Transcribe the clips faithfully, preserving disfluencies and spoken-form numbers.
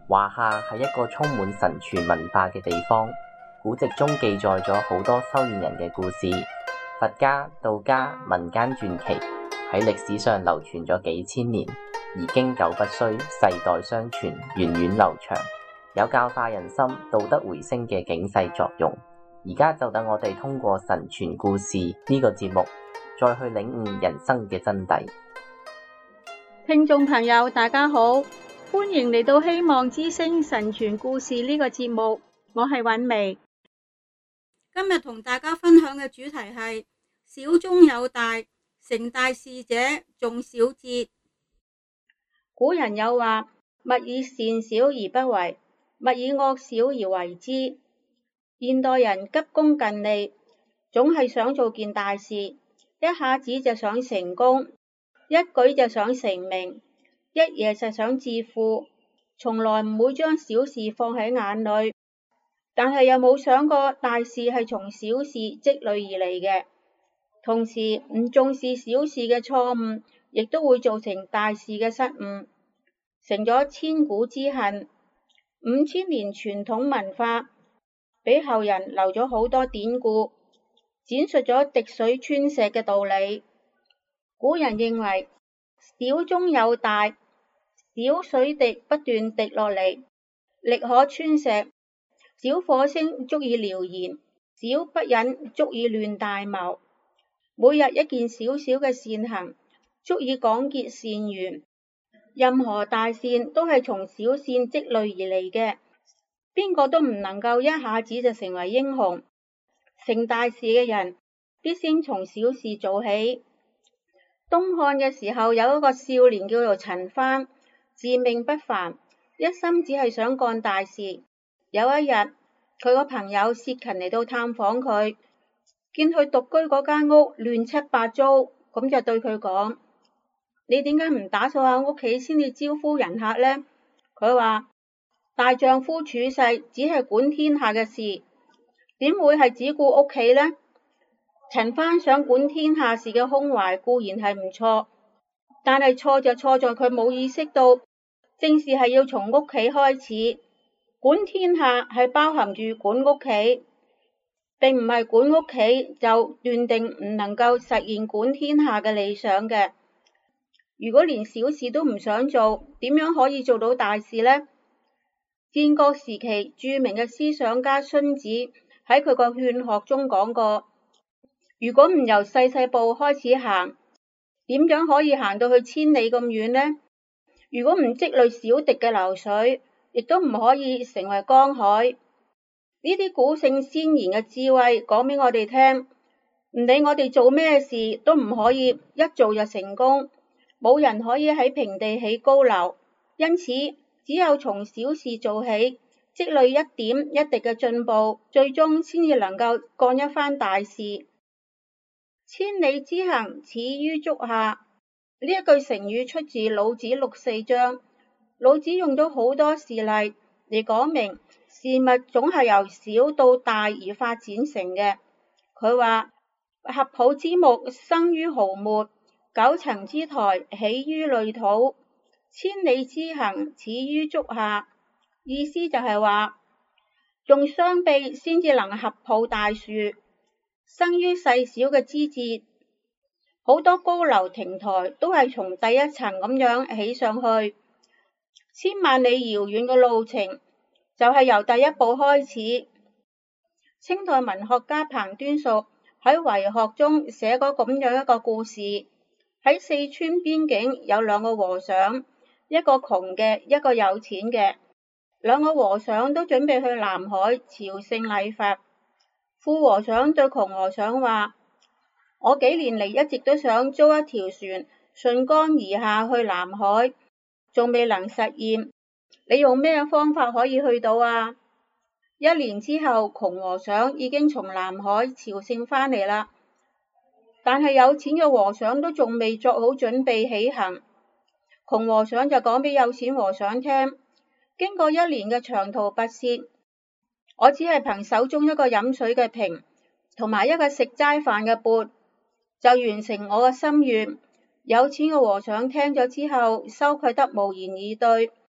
華夏係一個充滿神傳文化嘅地方，古籍中記載咗好多修煉人嘅故事，佛家、道家、民間傳奇喺歷史上流傳咗幾千年，而經久不衰，世代相傳，源遠流長，有教化人心、道德回升嘅警世作用。而家就等我哋通過神傳故事呢個節目，再去領悟人生嘅真諦。 聽眾朋友大家好，歡迎嚟到希望之聲神傳故事呢個節目，我係韻薇。今日同大家分享嘅主題係小中有大，成大事者重小節。古人有話，勿以善小而不為，勿以惡小而為之。現代人急功近利，總係想做件大事，一下子就想成功，一舉就想成名，一夜就想致富，從來唔會將小事放喺眼裏，但係又冇想過大事係從小事積累而嚟嘅。同時唔重視小事嘅錯誤，亦都會造成大事嘅失誤，成咗千古之恨。五千年傳統文化俾後人留咗好多典故，闡述咗滴水穿石嘅道理。古人認為小中有大，小水滴不斷滴落嚟，力可穿石；小火星足以燎燃，小不忍足以亂大謀。每日一件小小嘅善行，足以廣結善緣。任何大善都係從小善積累而嚟嘅，邊個都唔能夠一下子就成為英雄。成大事嘅人必先從小事做起。東漢嘅時候，有一個少年叫做陳蕃，自命不凡，一心只係想幹大事。有一日，佢個朋友薛勤嚟到探訪佢，見佢獨居嗰間屋亂七八糟，咁就對佢講：你點解唔打掃下屋企先至招呼人客呢？佢話：大丈夫處世只係管天下嘅事，點會係只顧屋企呢？陳蕃想管天下事嘅胸懷固然係唔錯，但係錯就錯在佢冇意識到，正事係要從屋企開始。管天下係包含住管屋企，並唔係管屋企就斷定唔能夠實現管天下嘅理想嘅。如果連小事都唔想做，點樣可以做到大事呢？戰國時期著名嘅思想家荀子喺佢個勸學中講過，如果唔由細細步開始行，點樣可以行到去千里咁遠呢？如果唔積累小滴嘅流水，亦都唔可以成為江海。呢啲古聖先賢嘅智慧講俾我哋聽，唔理我哋做咩事都唔可以一做就成功，冇人可以喺平地起高樓。因此只有從小事做起，積累一點一滴嘅進步，最終先至能夠幹一番大事。千里之行，始於足下。呢一句成語出自老子六四章。老子用咗好多事例嚟講明事物總係由小到大而發展成嘅。佢話：合抱之木，生於毫末；九層之台，起於累土；千里之行，始於足下。意思就係話，用雙臂先至能合抱大樹，生於細小嘅枝節。好多高樓亭台都係從第一層咁樣起上去。千萬里遙遠嘅路程就係由第一步開始。清代文學家彭端淑喺遺學中寫過咁樣一個故事：喺四川邊境有兩個和尚，一個窮嘅，一個有錢嘅。兩個和尚都準備去南海朝聖禮佛。富和尚對窮和尚話：我幾年嚟一直都想租一條船順江而下去南海，仲未能實現，你用咩方法可以去到啊？一年之後，窮和尚已經從南海朝聖返嚟啦，但係有錢嘅和尚都仲未作好準備起行。窮和尚就講俾有錢和尚聽：經過一年嘅長途跋涉，我只係憑手中一個飲水嘅瓶同埋一個食齋飯嘅缽，就完成我嘅心願。有錢嘅和尚聽咗之後，羞愧得無言以對。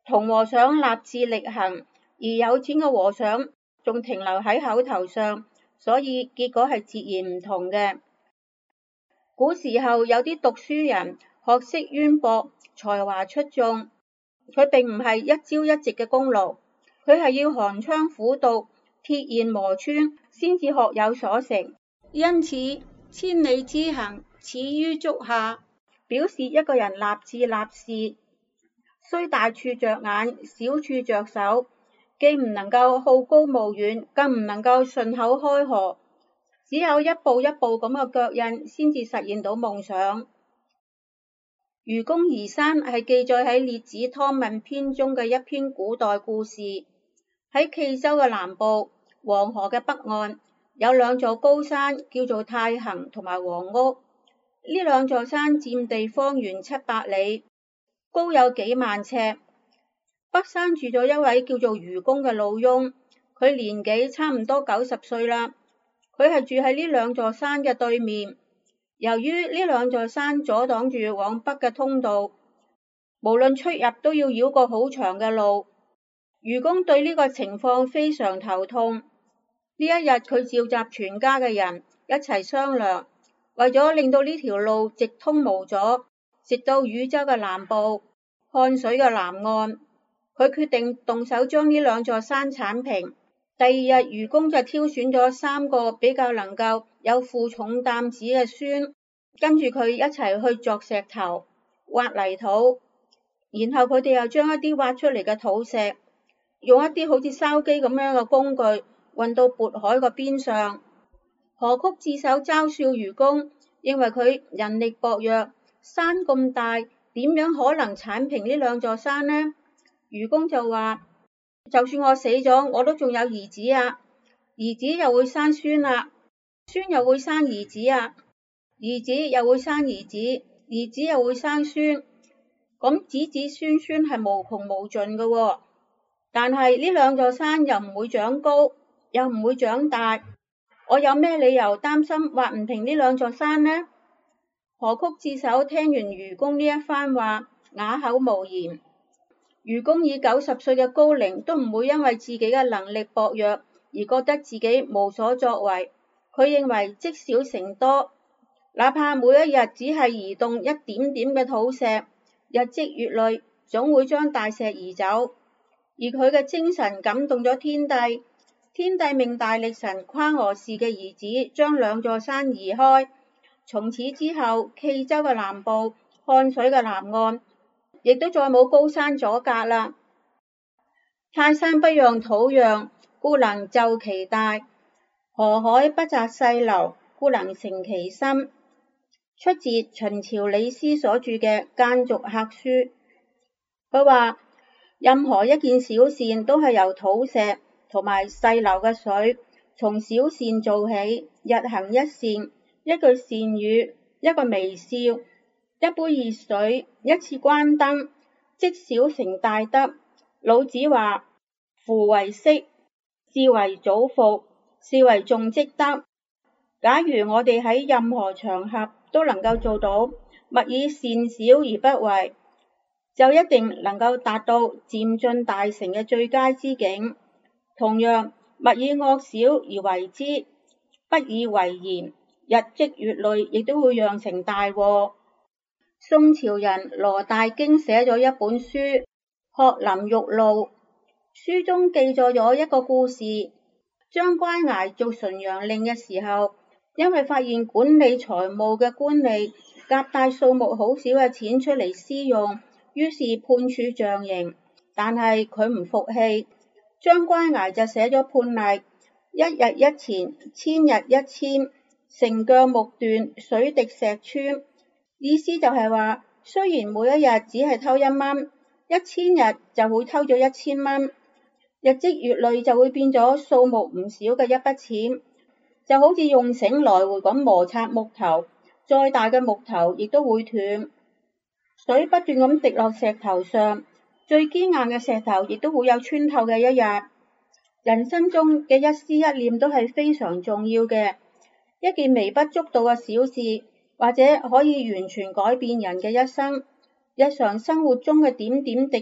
同和尚立志力行，而有錢嘅和尚仲停留喺口頭上，所以結果係截然唔同嘅。古時候有啲讀書人學識淵博，才華出眾，佢並唔係一朝一夕嘅功勞，佢係要寒窗苦讀、鐵焰磨穿先至學有所成。因此千里之行，始於足下，表示一個人立志立事，雖大處着眼，小處着手，既唔能夠好高騖遠，更唔能夠順口開河，只有一步一步咁嘅腳印，先至實現到夢想。愚公移山係記載喺《列子湯問篇》中嘅一篇古代故事。喺冀州嘅南部，黃河嘅北岸，有兩座高山，叫做太行同埋黃屋。呢兩座山佔地方圓七百里，高有幾萬尺。北山住咗一位叫做愚公嘅老翁，佢年紀差唔多九十歲啦。佢係住喺呢兩座山嘅對面。由於呢兩座山阻擋住往北嘅通道，無論出入都要繞過好長嘅路。愚公對呢個情況非常頭痛。呢一日佢召集全家嘅人一齊商量，為咗令到呢條路直通無阻，直到禹州嘅南部、漢水嘅南岸，佢決定動手將呢兩座山剷平。第二日，愚公就挑選咗三個比較能夠有負重擔子嘅孫，跟住佢一齊去鑿石頭、挖泥土，然後佢哋又將一啲挖出嚟嘅土石，用一啲好似筲箕咁樣嘅工具運到渤海個邊上。河曲智守嘲笑愚公，認為佢人力薄弱，山咁大，點樣可能剷平呢兩座山呢？愚公就話：就算我死咗，我都仲有兒子啊，兒子又會生孫啊，孫又會生兒子啊，兒子又會生兒子，兒子又會生孫，咁子子孫孫係無窮無盡嘅喎。但係呢兩座山又唔會長高，又唔會長大，我有咩理由擔心挖唔平呢兩座山呢？河曲智守聽完愚公呢一番話，啞口無言。愚公以九十歲嘅高齡，都唔會因為自己嘅能力薄弱而覺得自己無所作為。佢認為積少成多，哪怕每一日只係移動一點點嘅土石，日積月累，總會將大石移走。而佢嘅精神感動咗天帝，天帝命大力神夸娥氏嘅兒子將兩座山移開。從此之後，冀州嘅南部、漢水嘅南岸，亦都再冇高山阻隔啦。泰山不讓土壤，故能就其大；河海不擇細流，故能成其深。出自秦朝李斯所著嘅《諫逐客書》。佢話任何一件小善都係由土石同埋細流嘅水，從小善做起，日行一善，一句善語，一個微笑，一杯熱水，一次關燈，積小成大德。老子話：夫為色，是為祖復，是為重積德。假如我哋喺任何場合都能夠做到勿以善小而不為，就一定能夠達到漸進大成嘅最佳之境。同樣，勿以惡小而為之，不以為然，日積月累亦都會釀成大禍。宋朝人羅大經寫咗一本書《學林玉露》，書中記載咗一個故事。張關崖做純陽令嘅時候，因為發現管理財務嘅官吏夾帶數目好少嘅錢出嚟私用，於是判處杖刑。但係佢唔服氣，張關崖就寫咗判例：一日一錢，千日一千，繩鋸木斷，水滴石穿。意思就係話，雖然每一日只係偷一蚊，一千日就會偷咗一千蚊，日積月累就會變咗數目唔少嘅一筆錢。就好似用繩來回咁摩擦木頭，再大嘅木頭亦都會斷。水不斷咁滴落石頭上，最堅硬嘅石頭亦都會有穿透嘅一日。人生中嘅一絲一念都係非常重要嘅，一件微不足道嘅小事，或者可以完全改變人嘅一生。日常生活中嘅點點滴滴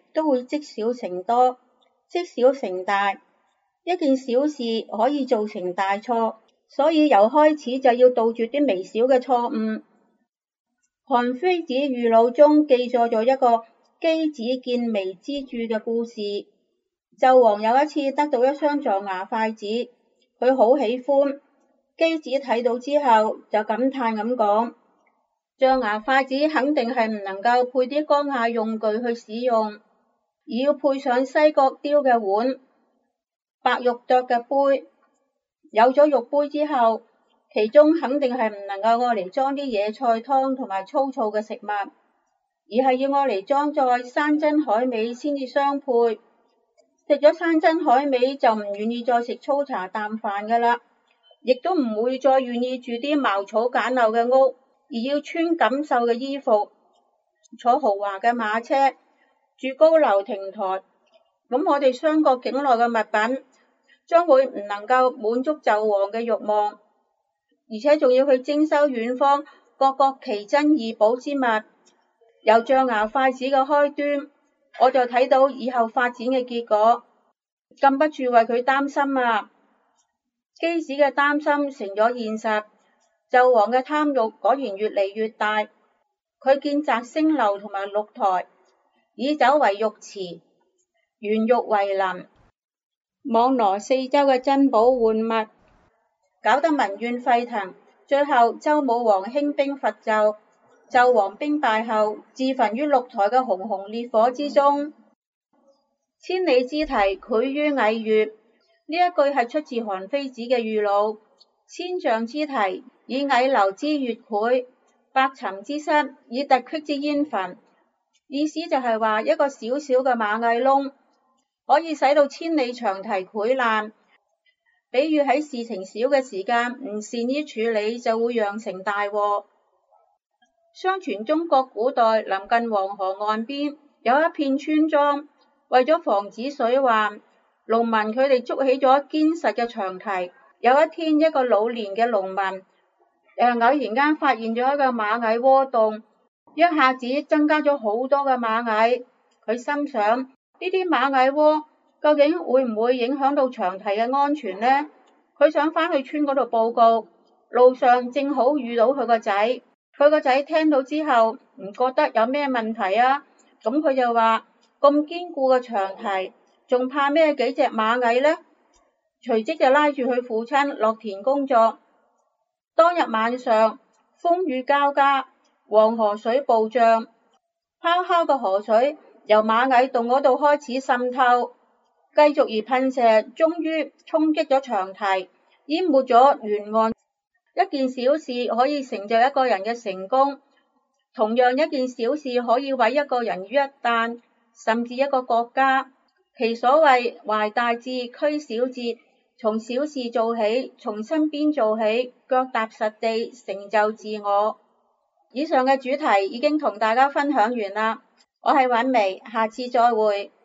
都會積少成多，積少成大。一件小事可以造成大錯，所以由開始就要杜絕啲微小嘅錯誤。韓非子語錄中記載咗一個箕子見微之著嘅故事。紂王有一次得到一雙象牙筷子，佢好喜歡。箕子睇到之後就感嘆咁講：象牙筷子肯定係唔能夠配啲高雅用具去使用，而要配上西角雕嘅碗、白玉鐸嘅杯。有咗玉杯之後，其中肯定係唔能夠愛嚟裝啲野菜湯同埋粗糙嘅食物，而係要愛嚟裝載山珍海味先至相配。食咗山珍海味就唔願意再食粗茶淡飯噶啦，亦都唔會再願意住啲茅草簡陋嘅屋，而要穿錦繡嘅衣服，坐豪華嘅馬車，住高樓亭台。咁我哋商國境內嘅物品將會唔能夠滿足紂王嘅慾望，而且仲要去徵收遠方各國奇珍異寶之物。由象牙筷子嘅開端，我就睇到以後發展嘅結果，禁不住為佢擔心啊！箕子嘅擔心成咗現實，紂王嘅貪欲果然越嚟越大。佢建摘星樓同埋鹿台，以酒為浴池，原玉為林，網羅四周嘅珍寶玩物，搞得民怨沸騰。最後周武王興兵伐紂，紂王兵敗後自焚於鹿台嘅熊熊烈火之中。千里之堤，潰於蟻穴，呢一句係出自韓非子嘅語錄。千丈之堤，以蟻流之穴潰；百尋之室，以突隙之煙焚。意思就係話一個小小嘅螞蟻窿可以使到千里長堤潰爛，比喻喺事情小嘅時間唔善於處理就會釀成大禍。相傳中國古代臨近黃河岸邊有一片村莊，為咗防止水患，農民佢哋築起咗堅實嘅長堤。有一天，一個老年嘅農民誒偶然間發現咗一個螞蟻窩洞，一下子增加咗好多嘅螞蟻。佢心想，呢啲螞蟻窩究竟會唔會影響到長堤嘅安全呢？佢想返去村嗰度報告，路上正好遇到佢個仔。佢個仔聽到之後唔覺得有咩問題啊，咁佢就話：咁堅固嘅長堤，仲怕咩幾隻螞蟻呢？隨即就拉住佢父親落田工作。當日晚上風雨交加，黃河水暴漲，泡泡嘅河水由螞蟻洞嗰度開始滲透，繼續而噴射，終於衝擊咗長堤，淹沒咗沿岸。一件小事可以成就一個人嘅成功，同樣一件小事可以毀一個人於一旦，甚至一個國家。其所謂懷大志，驅小節，從小事做起，從身邊做起，腳踏實地，成就自我。以上嘅主題已經同大家分享完啦，我係韻薇，下次再會。